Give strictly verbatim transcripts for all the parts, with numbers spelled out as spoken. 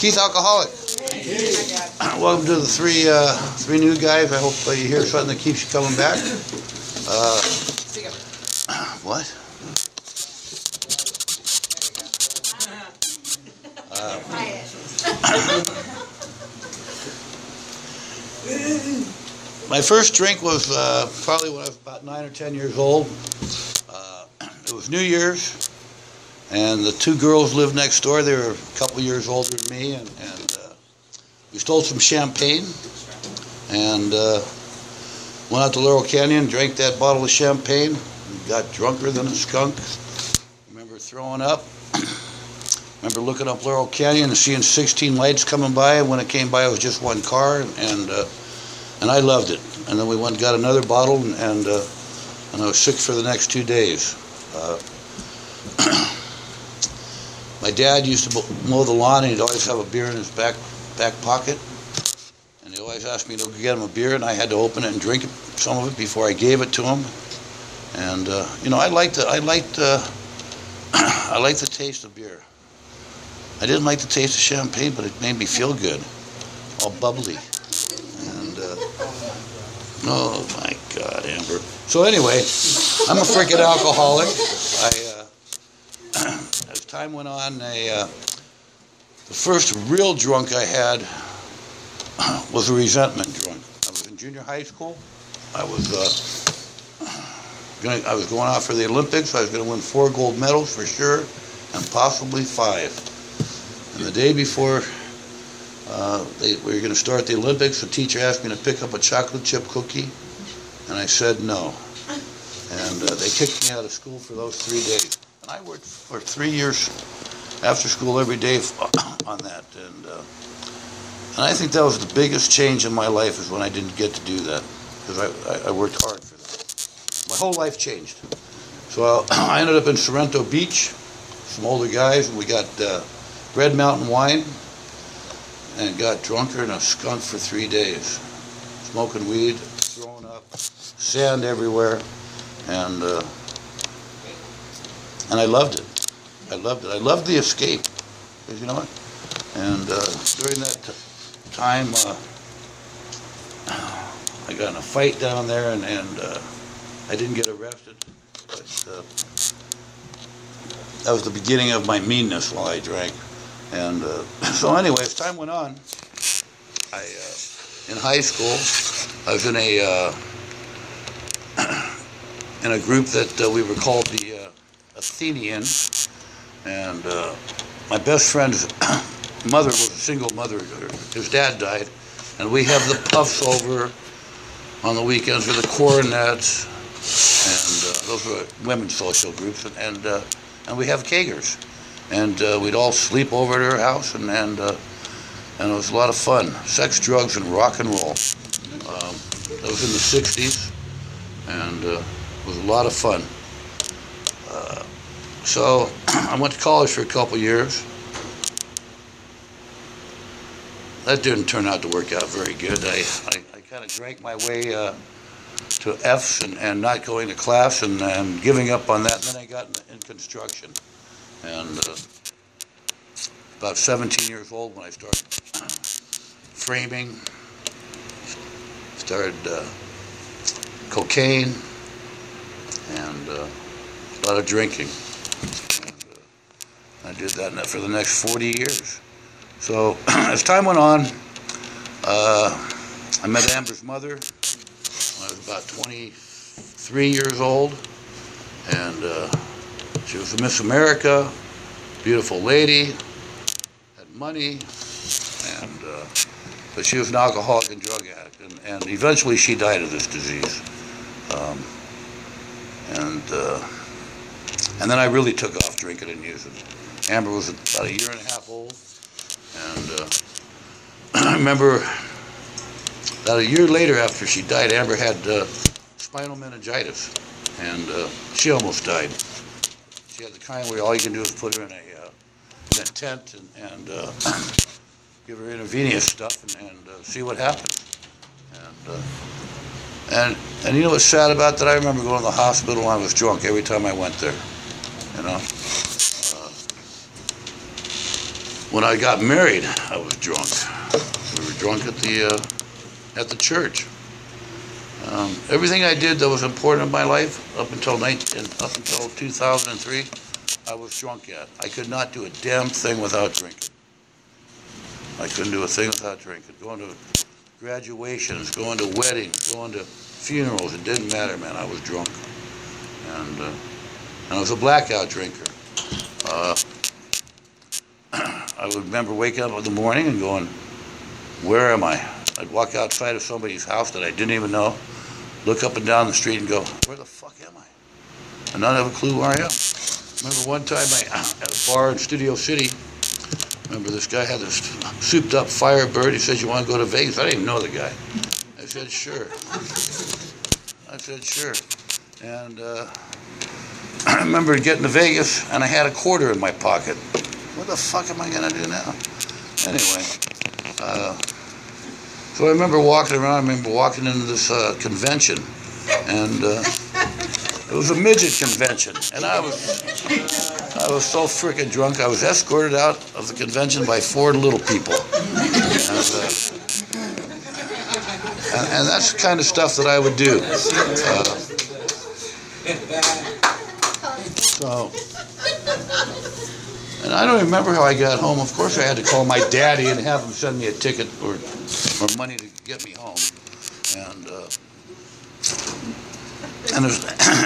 Keith Alcoholic. Welcome to the three uh, three new guys. I hope uh, you hear something that keeps you coming back. Uh, what? Uh, my first drink was uh, probably when I was about nine or ten years old. Uh, it was New Year's, and the two girls lived next door. They were a couple years older than me, and, and uh, we stole some champagne and uh, went out to Laurel Canyon, drank that bottle of champagne, and got drunker than a skunk. Remember throwing up. Remember looking up Laurel Canyon and seeing sixteen lights coming by, and when it came by it was just one car, and uh, and I loved it. And then we went and got another bottle, and and, uh, and I was sick for the next two days. Uh, my dad used to mow the lawn, and he'd always have a beer in his back back pocket, and he always asked me to get him a beer, and I had to open it and drink it, some of it before I gave it to him. And uh, you know, I liked the, I liked uh, I liked the taste of beer. I didn't like the taste of champagne, but it made me feel good, all bubbly. And, uh, oh my God, Amber. So anyway, I'm a freaking alcoholic. I, uh, as time went on, I, uh, the first real drunk I had was a resentment drunk. I was in junior high school. I was, uh, gonna, I was going out for the Olympics. I was going to win four gold medals for sure, and possibly five. And the day before uh, they, we were going to start the Olympics, the teacher asked me to pick up a chocolate chip cookie, and I said no. And uh, they kicked me out of school for those three days. And I worked for three years after school every day on that. And uh, and I think that was the biggest change in my life, is when I didn't get to do that, because I, I, I worked hard for that. My whole life changed. So I ended up in Sorrento Beach, some older guys, and we got Uh, Red Mountain wine, and got drunker than a skunk for three days. Smoking weed, throwing up, sand everywhere, and uh, and I loved it. I loved it. I loved the escape, because you know what? And uh, during that t- time, uh, I got in a fight down there, and, and uh, I didn't get arrested, but uh, that was the beginning of my meanness while I drank. And uh, so anyway, as time went on, I, uh, in high school, I was in a uh, in a group that uh, we were called the uh, Athenian, and uh, my best friend's mother was a single mother. His dad died, and we have the Puffs over on the weekends, or the Coronets, and uh, those were women's social groups, and and, uh, and we have Kagers. And uh, we'd all sleep over at her house, and and, uh, and it was a lot of fun. Sex, drugs, and rock and roll. Um, that was in the sixties, and uh, it was a lot of fun. Uh, so I went to college for a couple years. That didn't turn out to work out very good. I, I, I kind of drank my way uh, to F's and, and not going to class, and, and giving up on that. And then I got in, in construction. And uh, about seventeen years old when I started framing, started uh, cocaine, and uh, a lot of drinking. And, uh, I did that for the next forty years. So as time went on, uh, I met Amber's mother when I was about twenty-three years old, and uh, she was a Miss America, beautiful lady, had money, and uh, but she was an alcoholic and drug addict, and, and eventually she died of this disease. Um, and uh, and then I really took off drinking and using. Amber was about a year and a half old, and uh, I remember about a year later after she died, Amber had uh, spinal meningitis, and uh, she almost died. She had the kind where all you can do is put her in a, uh, in a tent and, and uh, give her intravenous stuff and, and uh, see what happens. And, uh, and and you know what's sad about that? I remember going to the hospital when I was drunk every time I went there. You know, uh, when I got married, I was drunk. We were drunk at the uh, at the church. Um, everything I did that was important in my life up until nineteen, up until two thousand three, I was drunk at. I could not do a damn thing without drinking. I couldn't do a thing without drinking. Going to graduations, going to weddings, going to funerals, it didn't matter, man. I was drunk, and uh, and I was a blackout drinker. Uh, I would remember waking up in the morning and going, "Where am I?" I'd walk outside of somebody's house that I didn't even know, look up and down the street and go, "Where the fuck am I?" And not have a clue where I am. Remember one time I, at a bar in Studio City, remember this guy had this souped up Firebird. He says, "You want to go to Vegas?" I didn't even know the guy. I said, "Sure." I said, "Sure." And uh, I remember getting to Vegas and I had a quarter in my pocket. What the fuck am I going to do now? Anyway, uh, so I remember walking around, I remember walking into this uh, convention, and uh, it was a midget convention, and I was I was so freaking drunk, I was escorted out of the convention by four little people. And, uh, and, and that's the kind of stuff that I would do. Uh, so, and I don't remember how I got home. Of course, I had to call my daddy and have him send me a ticket or or money to get me home. And uh, and there's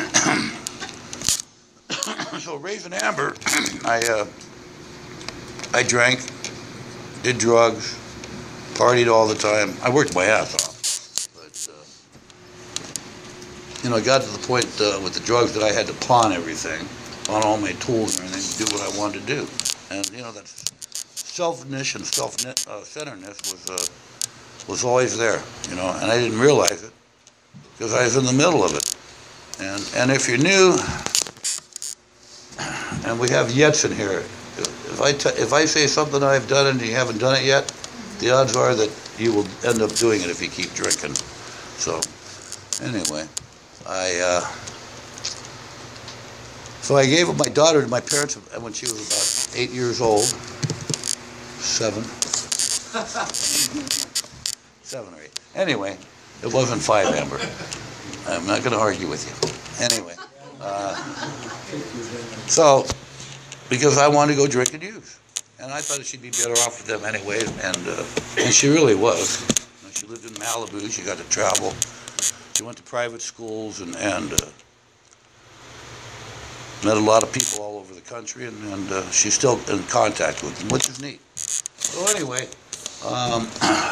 so raising Amber, I uh, I drank, did drugs, partied all the time. I worked my ass off, but uh, you know, I got to the point uh, with the drugs that I had to pawn everything, on all my tools and everything, to do what I wanted to do. And you know, that selfishness and self-centeredness was uh, was always there, you know, and I didn't realize it because I was in the middle of it. And and if you're new, and we have yets in here, if I t- if I say something I've done and you haven't done it yet, the odds are that you will end up doing it if you keep drinking. So anyway, I. Uh, So I gave my daughter to my parents when she was about eight years old, seven, seven or eight. Anyway, it wasn't five, Amber. I'm not going to argue with you. Anyway, uh, so because I wanted to go drink and use, and I thought she'd be better off with them anyway, and uh, and she really was. You know, she lived in Malibu. She got to travel. She went to private schools and and. Uh, Met a lot of people all over the country, and, and uh, she's still in contact with them, which is neat. So anyway, um,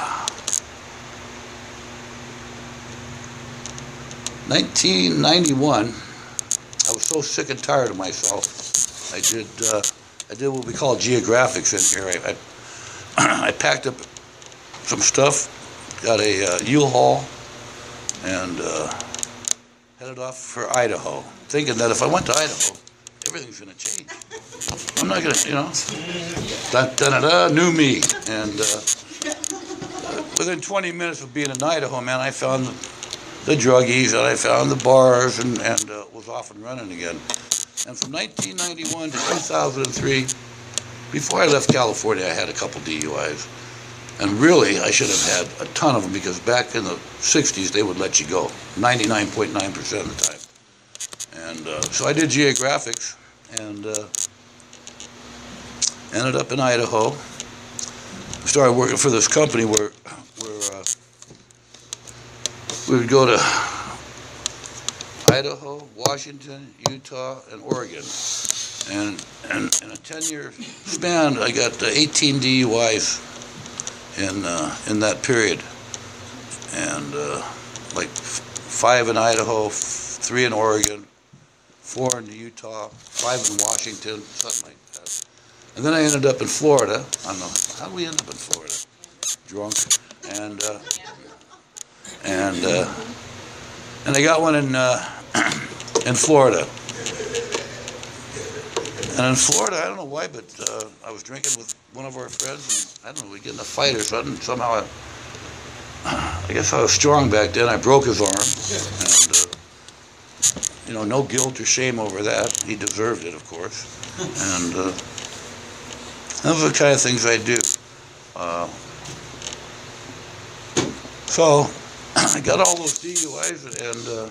nineteen ninety-one, I was so sick and tired of myself. I did uh, I did what we call geographics in here. I, I, I packed up some stuff, got a uh, U-Haul, and uh, headed off for Idaho, thinking that if I went to Idaho, everything's going to change. I'm not going to, you know, da da da da, new me. And uh, within twenty minutes of being in Idaho, man, I found the, the druggies, and I found the bars, and, and uh, was off and running again. And from nineteen ninety-one to two thousand three, before I left California, I had a couple D U Is. And really, I should have had a ton of them, because back in the sixties, they would let you go, ninety-nine point nine percent of the time. And uh, so I did geographics, and uh, ended up in Idaho. Started working for this company where, where uh, we would go to Idaho, Washington, Utah, and Oregon. And, and in a ten-year span, I got uh, eighteen D U Is in uh, in that period, and uh, like f- five in Idaho, f- three in Oregon, four in Utah, five in Washington, something like that. And then I ended up in Florida. I don't know, how did we end up in Florida? Drunk, and uh, and uh, and I got one in uh, in Florida. And in Florida, I don't know why, but uh, I was drinking with one of our friends, and I don't know, we get in a fight or something. Somehow, I, I guess I was strong back then. I broke his arm, and uh, you know, no guilt or shame over that. He deserved it, of course. And uh, Those are the kind of things I do. Uh, so I got all those D U Is and uh,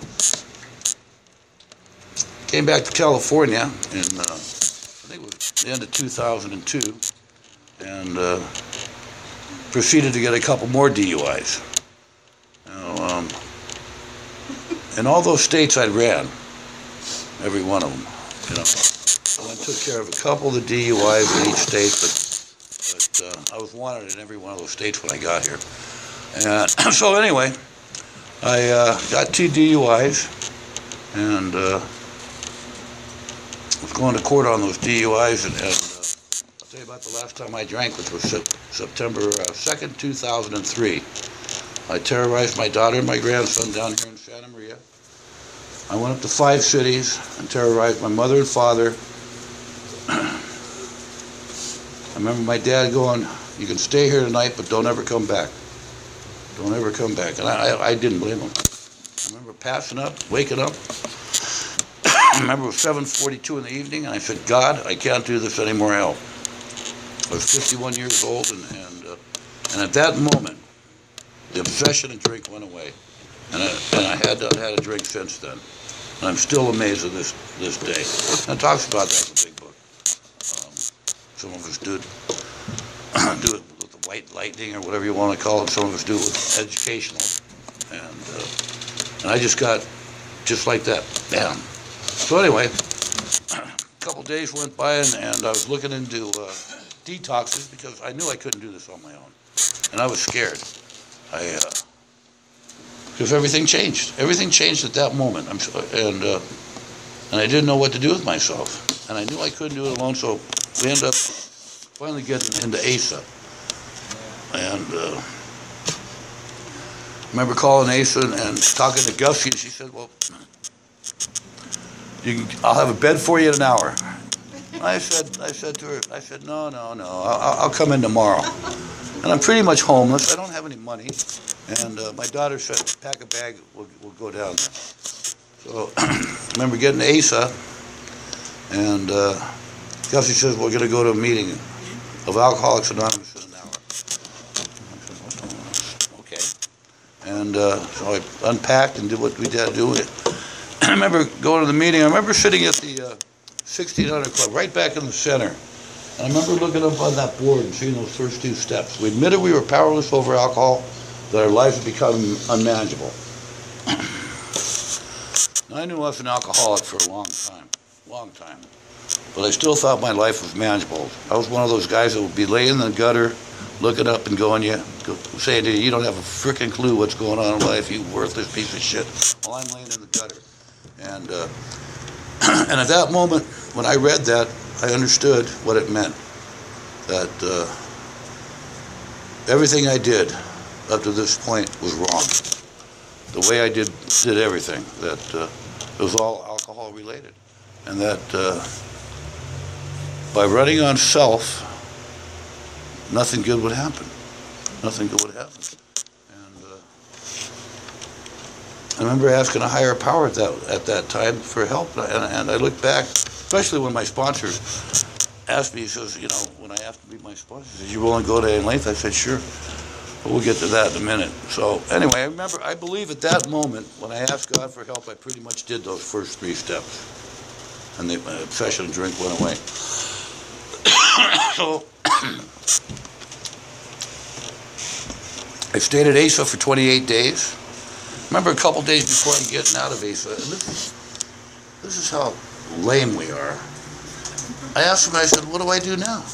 came back to California in uh, I think it was the end of two thousand two, and uh, proceeded to get a couple more D U Is. You know, um, in all those states I ran, every one of them, you know. I took care of a couple of the D U Is in each state, but, but uh, I was wanted in every one of those states when I got here. And so anyway, I uh, got two D U Is, and uh, was going to court on those D U Is, and, and uh, I'll tell you about the last time I drank, which was September second, two thousand three. I terrorized my daughter and my grandson down here in Santa Maria. I went up to five cities and terrorized my mother and father. I remember my dad going, "You can stay here tonight, but don't ever come back. Don't ever come back." And I, I, I didn't blame him. I remember passing up, waking up. I remember it was seven forty-two in the evening, and I said, "God, I can't do this anymore, help." I was fifty-one years old, and and, uh, and at that moment, the obsession to drink went away. And I, and I had not had a drink since then. And I'm still amazed at this this day. And it talks about that in the big book. Um, some of us do it, do it with the white lightning or whatever you want to call it. Some of us do it with educational. And, uh, and I just got just like that. Bam. So anyway, a couple days went by, and, and I was looking into uh, detoxes because I knew I couldn't do this on my own. And I was scared. I... Uh, Because everything changed. Everything changed at that moment. I'm so, and uh, and I didn't know what to do with myself. And I knew I couldn't do it alone, so we ended up finally getting into A S A. And uh, I remember calling A S A and, and talking to Gussie, and she said, "Well, you can, I'll have a bed for you in an hour." I said, I said to her, I said, "No, no, no, I'll, I'll come in tomorrow." And I'm pretty much homeless. I don't have any money. And uh, my daughter said, "Pack a bag, we'll, we'll go down there." So I remember getting to A S A, and uh, Gussie says, "We're going to go to a meeting of Alcoholics Anonymous in an hour." I said, "Okay." And uh, so I unpacked and did what we had to do. I remember going to the meeting. I remember sitting at the uh, sixteen hundred Club, right back in the center. And I remember looking up on that board and seeing those first two steps. We admitted we were powerless over alcohol, that our lives had become unmanageable. Now, I knew I was an alcoholic for a long time, long time. But I still thought my life was manageable. I was one of those guys that would be laying in the gutter, looking up and going, you, saying to you, "You don't have a freaking clue what's going on in life, you worthless piece of shit." Well, I'm laying in the gutter. And, uh, and at that moment, when I read that, I understood what it meant. That uh, everything I did up to this point was wrong. The way I did did everything, that uh, it was all alcohol related. And that uh, by running on self, nothing good would happen. Nothing good would happen. And uh, I remember asking a higher power at that, at that time for help. And, and I look back, especially when my sponsor asked me, he says, you know, when I asked to be my sponsor, he says, "You willing to go to any length?" I said, "Sure." But we'll get to that in a minute. So anyway, I remember, I believe at that moment, when I asked God for help, I pretty much did those first three steps. And the uh, obsession to drink went away. So I stayed at A S A for twenty-eight days. Remember a couple days before I'm getting out of A S A, and this is, this is how lame we are. I asked him, I said, "What do I do now?"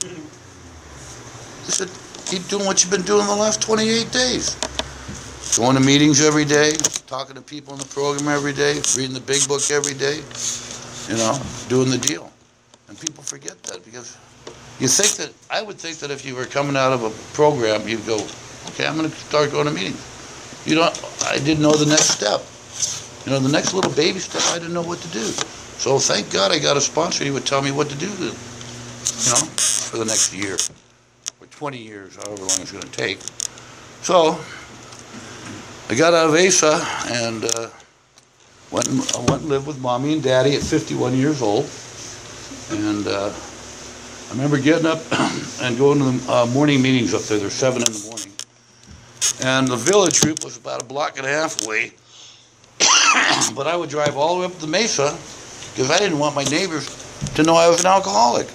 He said, "Keep doing what you've been doing the last twenty-eight days. Going to meetings every day, talking to people in the program every day, reading the big book every day, you know, doing the deal." And people forget that, because you think that, I would think that if you were coming out of a program, you'd go, "Okay, I'm going to start going to meetings." You know, I didn't know the next step. You know, the next little baby step, I didn't know what to do. So thank God I got a sponsor who would tell me what to do, to, you know, for the next year. twenty years, however long it's going to take. So I got out of A S A and uh, went, and, I went and lived with Mommy and Daddy at fifty-one years old. And uh, I remember getting up and going to the uh, morning meetings up there. There's seven in the morning. And the village group was about a block and a half away. But I would drive all the way up to the Mesa because I didn't want my neighbors to know I was an alcoholic.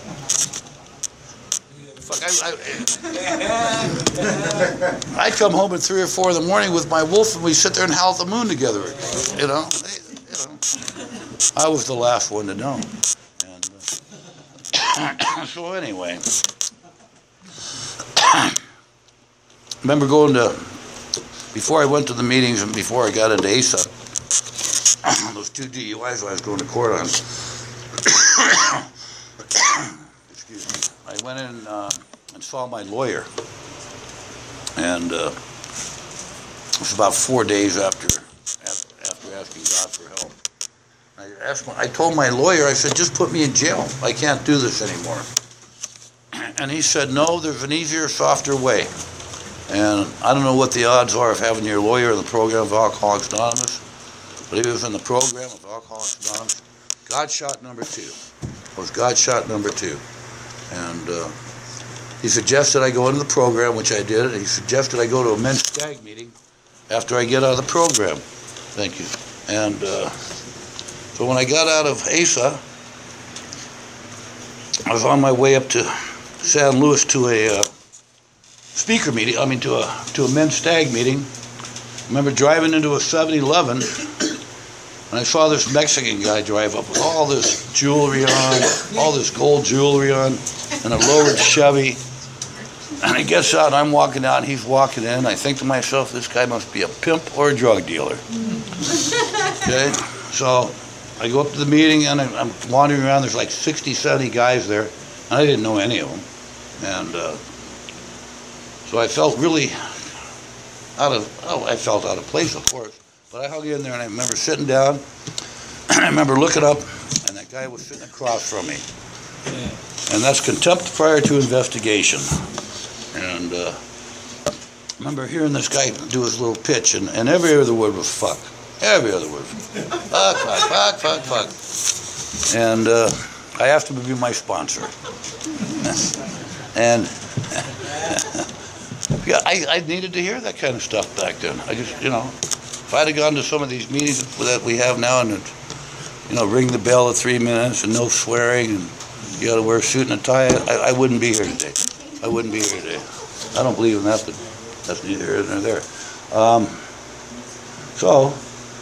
Fuck, I, I, I'd come home at three or four in the morning with my wolf and we'd sit there and howl at the moon together. You know? You know. I was the last one to know. And, uh, so anyway, remember going to, before I went to the meetings and before I got into A S A, those two D U Is I was going to court on. Excuse me. I went in uh, and saw my lawyer, and uh, it was about four days after after, after asking God for help. I asked, my, I told my lawyer, I said, just put me in jail. I can't do this anymore. And he said, no, there's an easier, softer way. And I don't know what the odds are of having your lawyer in the program of Alcoholics Anonymous, but he was in the program of Alcoholics Anonymous. God shot number two. Was God shot number two. And uh, he suggested I go into the program, which I did. And he suggested I go to a men's stag meeting after I get out of the program. Thank you. And uh, so when I got out of A S A, I was on my way up to San Luis to a uh, speaker meeting, I mean to a to a men's stag meeting. I remember driving into a seven eleven and I saw this Mexican guy drive up with all this jewelry on, all this gold jewelry on, and a lowered Chevy. And he gets out and I'm walking out and he's walking in. I think to myself, this guy must be a pimp or a drug dealer. Okay, so I go up to the meeting and I'm wandering around. There's like sixty, seventy guys there, and I didn't know any of them. And uh, so I felt really out of, oh, I felt out of place, of course. But I hung in there and I remember sitting down and I remember looking up and that guy was sitting across from me. And that's contempt prior to investigation. And uh, I remember hearing this guy do his little pitch, and, and every other word was fuck. Every other word. Fuck, fuck, fuck, fuck, fuck. And uh, I asked him to be my sponsor. And yeah, I, I needed to hear that kind of stuff back then. I just, you know, if I'd have gone to some of these meetings that we have now and, you know, ring the bell at three minutes and no swearing and you got to wear a suit and a tie, I, I wouldn't be here today. I wouldn't be here today. I don't believe in that, but that's neither here nor there. Um, so,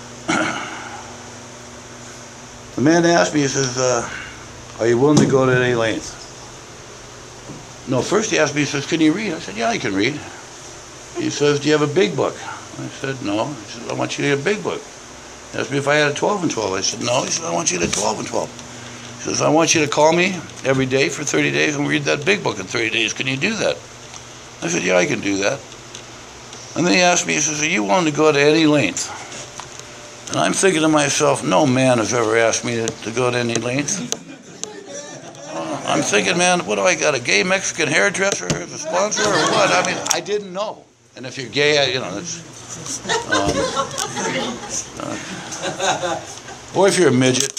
the man asked me, he says, uh, are you willing to go to any length? No, first he asked me, he says, can you read? I said, yeah, I can read. He says, do you have a big book? I said, no. He said, I want you to get a big book. He asked me if I had a twelve and twelve. I said, no. He said, I want you to get a twelve and twelve. He says, I want you to call me every day for thirty days and read that big book in thirty days. Can you do that? I said, yeah, I can do that. And then he asked me, he says, are you willing to go to any length? And I'm thinking to myself, no man has ever asked me to, to go to any length. Uh, I'm thinking, man, what do I got, a gay Mexican hairdresser as a sponsor or what? I mean, I didn't know. And if you're gay, I, you know, that's... Um, uh, or if you're a midget.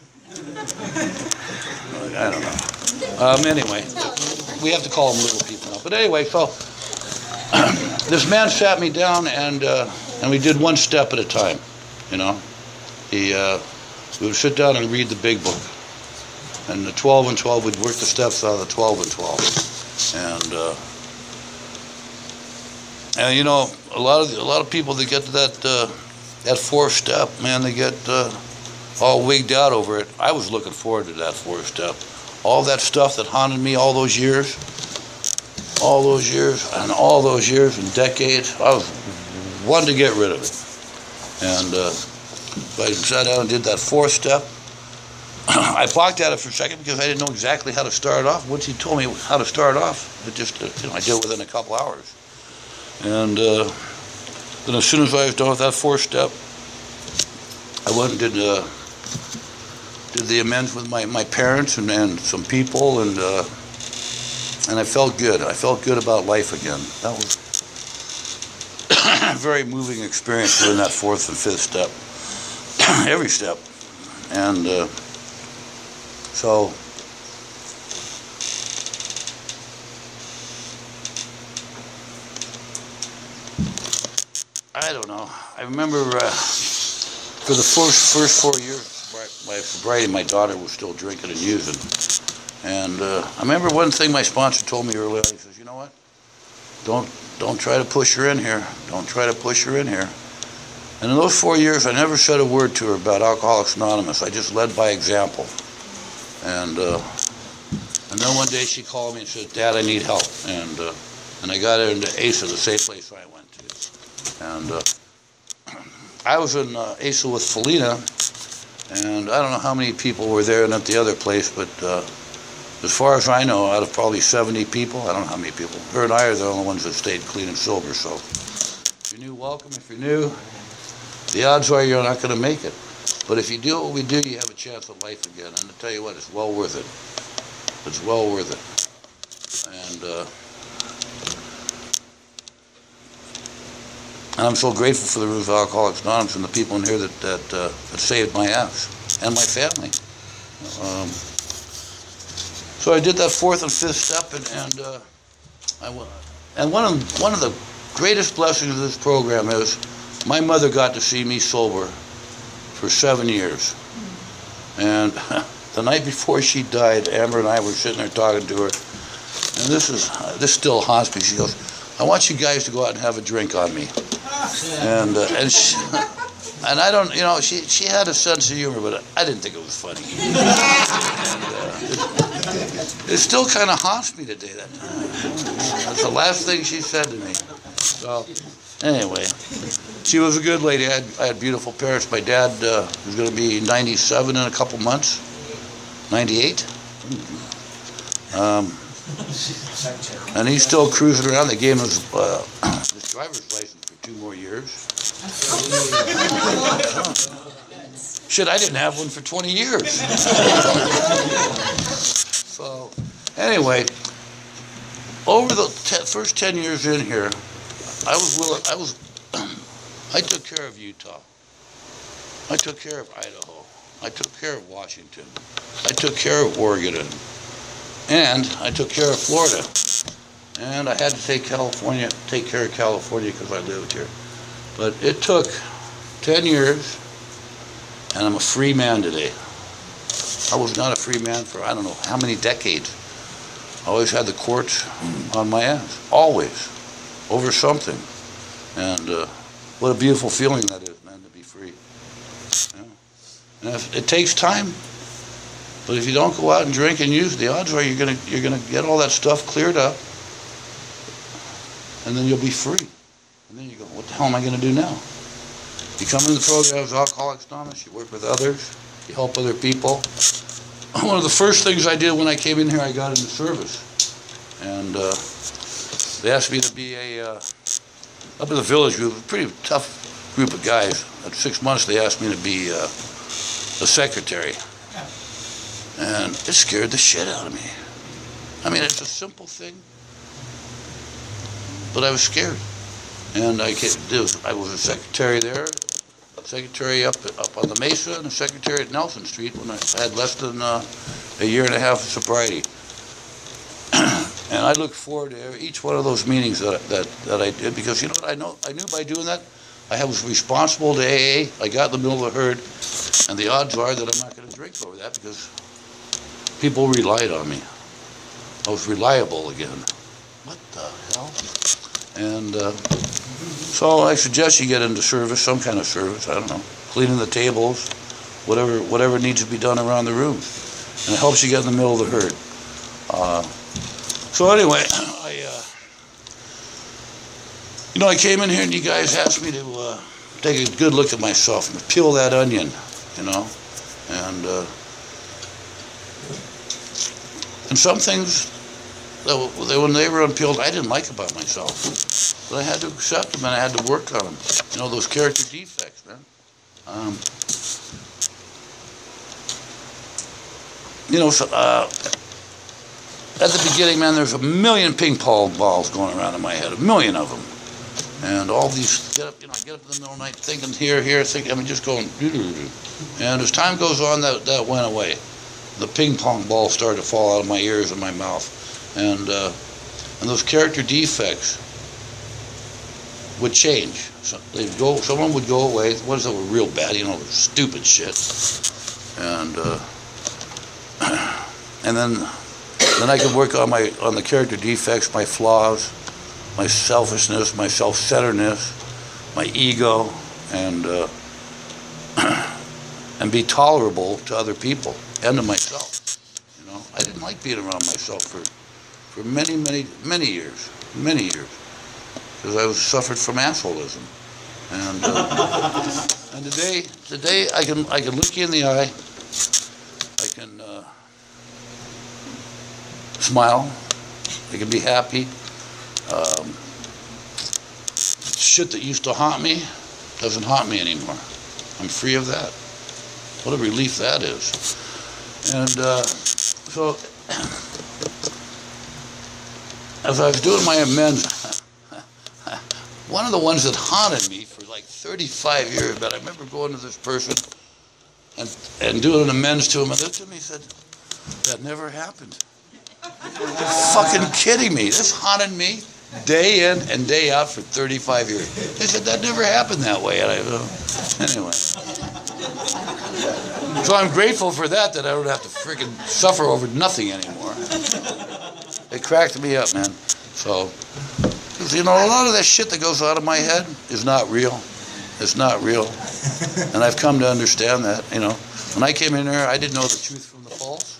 I don't know. Um, anyway, we have to call them little people now. But anyway, so this man sat me down and uh, and we did one step at a time. You know, he uh, we would sit down and read the big book, and the twelve and twelve, we'd work the steps out of the twelve and twelve, and uh, and you know, a lot of a lot of people that get to that uh, that fourth step, man, they get uh, all wigged out over it. I was looking forward to that fourth step. All that stuff that haunted me all those years, all those years, and all those years and decades, I was wanting to get rid of it. And uh, so I sat down and did that fourth step. I balked at it for a second because I didn't know exactly how to start off. Once he told me how to start off, it just, uh, you know, I did it within a couple hours. And uh, then as soon as I was done with that fourth step, I went and did uh, did the amends with my, my parents and, and some people, and uh, and I felt good. I felt good about life again. That was a very moving experience doing that fourth and fifth step, every step. And uh, so I don't know. I remember uh, for the first first four years of my sobriety, my daughter was still drinking and using. And uh, I remember one thing my sponsor told me earlier. He says, "You know what? Don't don't try to push her in here. Don't try to push her in here." And in those four years, I never said a word to her about Alcoholics Anonymous. I just led by example. And uh, and then one day she called me and said, "Dad, I need help." And uh, and I got her into A S A, the same place I went to. And uh, I was in uh, A S A with Felina, and I don't know how many people were there and at the other place, but uh, as far as I know, out of probably seventy people, I don't know how many people, her and I are the only ones that stayed clean and sober. So if you're new, welcome. If you're new, the odds are you're not going to make it. But if you do what we do, you have a chance at life again. And to tell you what, it's well worth it. It's well worth it. And uh, and I'm so grateful for the Roots of Alcoholics Anonymous and the people in here that that, uh, that saved my ass and my family. Um, so I did that fourth and fifth step, and and uh, I went, and one of one of the greatest blessings of this program is my mother got to see me sober for seven years, and the night before she died, Amber and I were sitting there talking to her, and this is this still haunts me. She goes, "I want you guys to go out and have a drink on me," and uh, and she, and I don't, you know, she she had a sense of humor, but I didn't think it was funny. And, uh, it, it still kind of haunts me today. That that's the last thing she said to me. So anyway, she was a good lady. I had, I had beautiful parents. My dad uh, was going to be ninety-seven in a couple months. ninety-eight. Um, and he's still cruising around. They gave him his, uh, his driver's license for two more years. Shit, I didn't have one for twenty years. So, anyway, over the te- first ten years in here, I was willing, I was, I took care of Utah. I took care of Idaho. I took care of Washington. I took care of Oregon. And I took care of Florida. And I had to take California, take care of California because I lived here. But it took ten years, and I'm a free man today. I was not a free man for I don't know how many decades. I always had the courts on my ass. Always. Over something. And uh, what a beautiful feeling that is, man, to be free. Yeah. And if, it takes time. But if you don't go out and drink and use, the odds are you're gonna you're gonna get all that stuff cleared up, and then you'll be free. And then you go, what the hell am I gonna do now? You come in the program as Alcoholics Anonymous, you work with others, you help other people. One of the first things I did when I came in here, I got into service, and uh, they asked me to be a uh, up in the village group, a pretty tough group of guys. At six months, they asked me to be uh, a secretary. And it scared the shit out of me. I mean, it's a simple thing, but I was scared. And I, I was a secretary there, secretary up up on the Mesa, and a secretary at Nelson Street when I had less than uh, a year and a half of sobriety. And I look forward to each one of those meetings that that that I did, because you know what I know I knew by doing that I was responsible to A A. I got in the middle of the herd, and the odds are that I'm not going to drink over that because people relied on me. I was reliable again. What the hell? And uh, so I suggest you get into service, some kind of service. I don't know, cleaning the tables, whatever whatever needs to be done around the room, and it helps you get in the middle of the herd. Uh, so anyway, I uh, you know I came in here and you guys asked me to uh, take a good look at myself and peel that onion, you know, and. Uh, And some things, that when they were unpeeled, I didn't like about myself. But I had to accept them and I had to work on them. You know, those character defects, man. Um, you know, so, uh, at the beginning, man, there's a million ping pong balls going around in my head, a million of them. And all these, get up, you know, I get up in the middle of the night thinking here, here, thinking, I mean, just going, doo-doo-doo. And as time goes on, that, that went away. The ping pong ball started to fall out of my ears and my mouth, and uh, and those character defects. would change. So they'd go. Someone would go away. The ones that were real bad, you know, stupid shit. And uh, and then then I could work on my on the character defects, my flaws, my selfishness, my self-centeredness, my ego, and uh, and be tolerable to other people and to myself. You know, I didn't like being around myself for for many, many, many years, many years, because I was suffered from assholism. And uh, and today, today I can I can look you in the eye. I can uh, smile. I can be happy. Um, shit that used to haunt me doesn't haunt me anymore. I'm free of that. What a relief that is. And uh, so, as I was doing my amends, one of the ones that haunted me for like thirty-five years, but I remember going to this person and and doing an amends to him, and looked at me and said, "That never happened. You're fucking kidding me. This haunted me day in and day out for thirty-five years." They said, "That never happened that way." And I, uh, anyway. So I'm grateful for that, that I don't have to freaking suffer over nothing anymore. It cracked me up, man. So, you know, a lot of that shit that goes out of my head is not real. It's not real. And I've come to understand that, you know. When I came in here, I didn't know the truth from the false.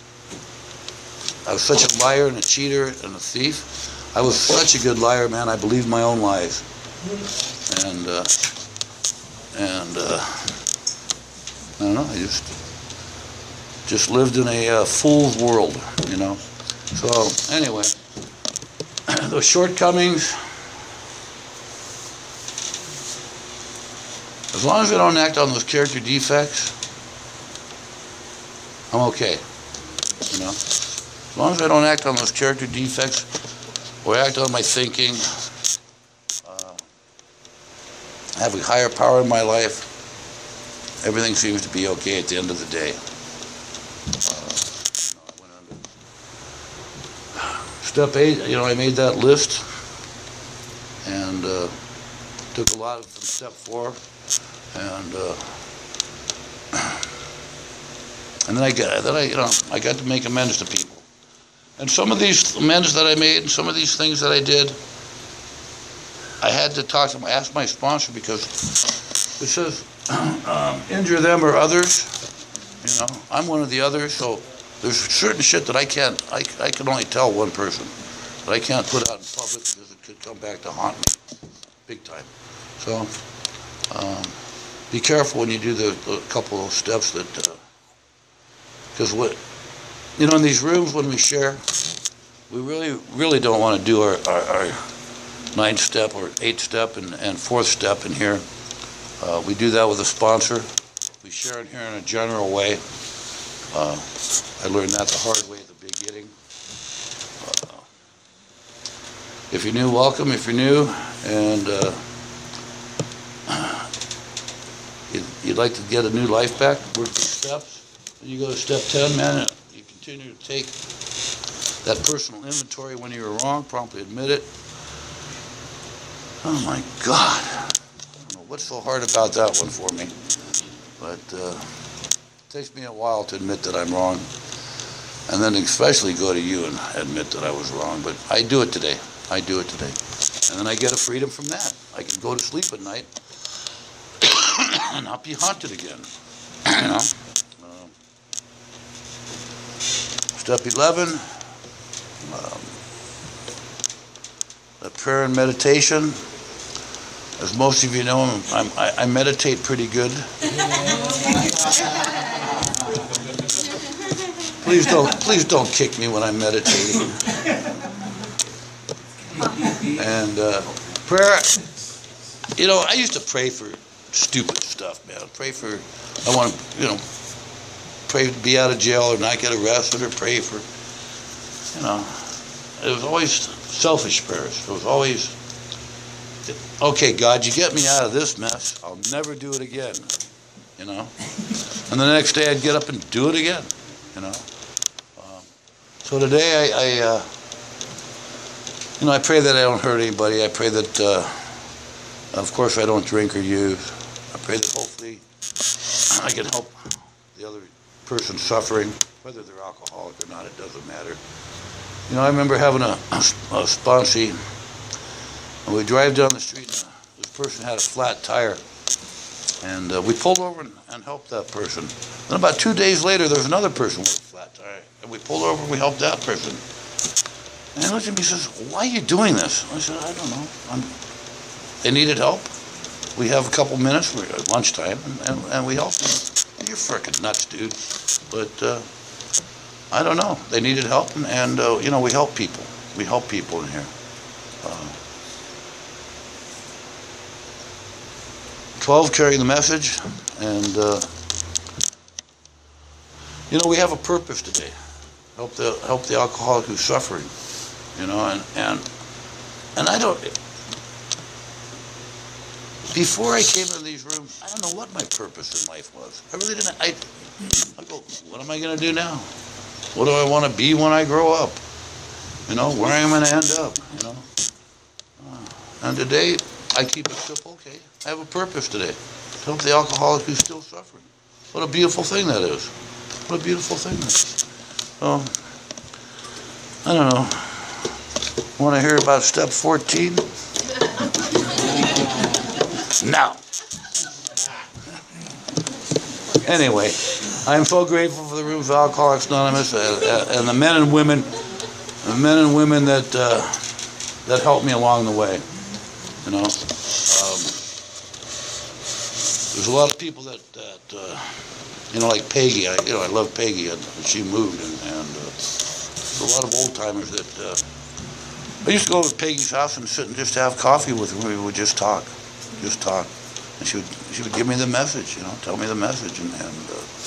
I was such a liar and a cheater and a thief. I was such a good liar, man. I believed my own lies. And, uh, and, uh, I don't know, I just, just lived in a uh, fool's world, you know. So, anyway, those shortcomings, as long as I don't act on those character defects, I'm okay, you know. As long as I don't act on those character defects or act on my thinking, uh, have a higher power in my life, everything seems to be okay at the end of the day. Uh, you know, I went under. Step eight, you know, I made that list and uh, took a lot from step four, and uh, and then I got, then I, you know, I got to make amends to people. And some of these amends that I made, and some of these things that I did, I had to talk to them, ask my sponsor, because it says, um, injure them or others. You know, I'm one of the others, so there's certain shit that I can't, I, I can only tell one person, that I can't put out in public because it could come back to haunt me, big time. So, um, be careful when you do the, the couple of steps that, because uh, what, you know, in these rooms when we share, we really, really don't want to do our, our, our ninth step or eighth step and, and fourth step in here. Uh, we do that with a sponsor. We share it here in a general way. Uh, I learned that the hard way at the beginning. Uh, if you're new, welcome. If you're new and uh, you'd, you'd like to get a new life back, work these steps, you go to step ten, man. You continue to take that personal inventory when you were wrong, promptly admit it. Oh my God. I don't know what's so hard about that one for me. But uh, it takes me a while to admit that I'm wrong. And then especially go to you and admit that I was wrong. But I do it today. I do it today. And then I get a freedom from that. I can go to sleep at night and not be haunted again. You know? Um, step eleven. Um, the prayer and meditation. As most of you know, I'm, I, I meditate pretty good. Please don't, please don't kick me when I'm meditating. And uh, prayer, you know, I used to pray for stupid stuff, man. Pray for, I want to, you know, pray to be out of jail or not get arrested, or pray for, you know, it was always selfish prayers. It was always, okay, God, you get me out of this mess. I'll never do it again, you know. And the next day I'd get up and do it again, you know. Um, so today I, I uh, you know, I pray that I don't hurt anybody. I pray that uh, Of course, I don't drink or use. I pray that hopefully I can help the other person suffering, whether they're alcoholic or not, it doesn't matter. You know, I remember having a, a sponsee, and we drive down the street, and this person had a flat tire, and uh, we pulled over and, and helped that person. Then about two days later, there was another person with a flat tire, and we pulled over and we helped that person. And he looked at me and says, "Why are you doing this?" I said, "I don't know. I'm, they needed help. We have a couple minutes, we're at lunchtime, and, and, and we helped them." And you're frickin' nuts, dude. But uh, I don't know. They needed help, and, and uh, you know, we help people. We help people in here. Uh, twelve, carry the message, and uh, you know, we have a purpose today. Help the help the alcoholic who's suffering. You know, and and and I don't. Before I came into these rooms, I don't know what my purpose in life was. I really didn't. I, I go, what am I going to do now? What do I want to be when I grow up? You know, where am I going to end up? You know. Uh, and today, I keep it simple. Okay, I have a purpose today. To help the alcoholic who's still suffering. What a beautiful thing that is. What a beautiful thing that is. Well, I don't know. Want to hear about step fourteen? No. Anyway, I'm so grateful for the Rooms of Alcoholics Anonymous uh, uh, and the men and women, the men and women that uh, that helped me along the way. You know, um, there's a lot of people that that uh, you know, like Peggy. I, you know, I love Peggy, and she moved, and, and uh, there's a lot of old timers that. Uh, I used to go over to Peggy's house and sit and just have coffee with her. We would just talk, just talk, and she would she would give me the message, you know, tell me the message, and and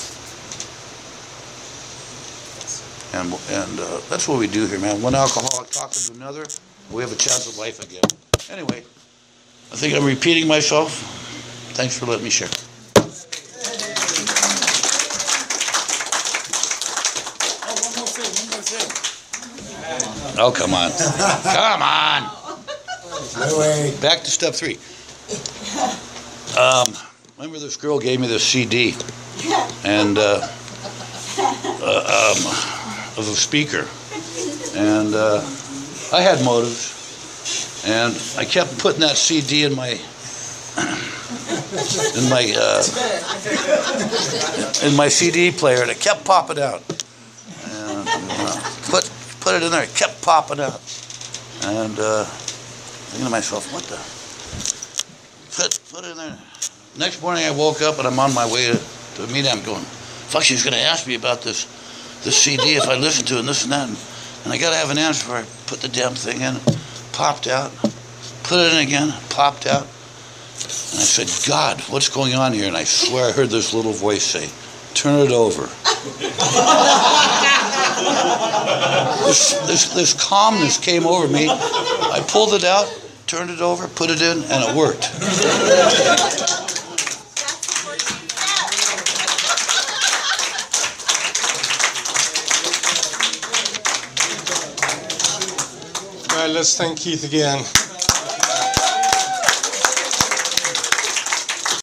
uh, and, and uh, that's what we do here, man. One alcoholic talking to another, we have a chance of life again. Anyway, I think I'm repeating myself. Thanks for letting me share. Oh, come on. Come on. Back to step three. Um, remember this girl gave me this C D and uh, uh, um, of a speaker. And uh, I had motives. And I kept putting that C D in my in my uh, in my C D player, and it kept popping out. And, uh, put Put it in there. It kept popping up, and uh, thinking to myself, "What the?" Put put it in there. Next morning, I woke up and I'm on my way to to meet him. Going, "Fuck, she's going to ask me about this this C D if I listen to it and this and that, and, and I got to have an answer for it." Put the damn thing in, popped out. Put it in again, popped out, and I said, "God, what's going on here?" And I swear I heard this little voice say, "Turn it over." This, this, this calmness came over me. I pulled it out, turned it over, put it in, and it worked. All right, let's thank Keith again.